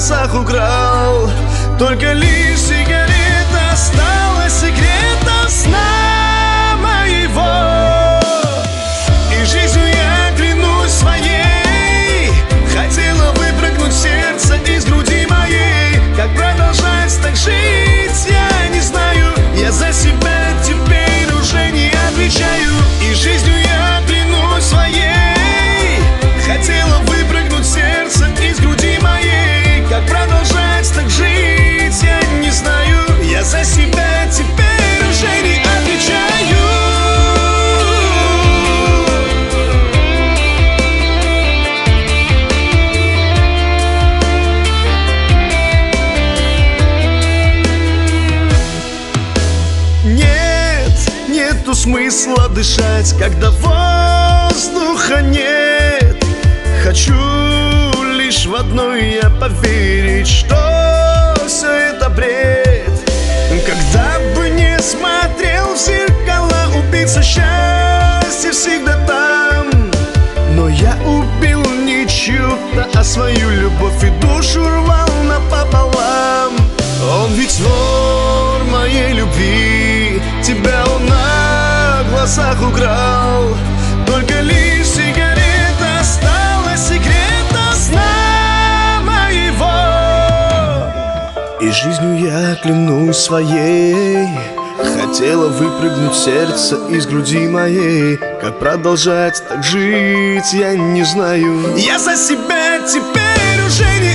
глазах украл. Только лишь сигарета стала секретом сна моего. И жизнью я клянусь своей, хотела выпрыгнуть сердце из груди моей. Как продолжать так жить, я не знаю. Я за себя теперь уже не отвечаю. И жизнью я клянусь своей, хотела выпрыгнуть сердце из груди моей. Как продолжать так жить, я не знаю. Я за себя теперь уже не отвечаю. Нету смысла дышать, когда воздуха нет. Хочу лишь в одно я поверить, что все это бред. Когда бы не смотрел в зеркала, убийца счастья всегда там. Но я убил не чью-то, а свою любовь и душу рвал напополам. Он ведь вор моей любви, тебя он на глазах украл. Только лишь сигарета стала секретом сна моего. И жизнью я клянусь своей, хотела выпрыгнуть сердце из груди моей. Как продолжать так жить, я не знаю. Я за себя теперь уже не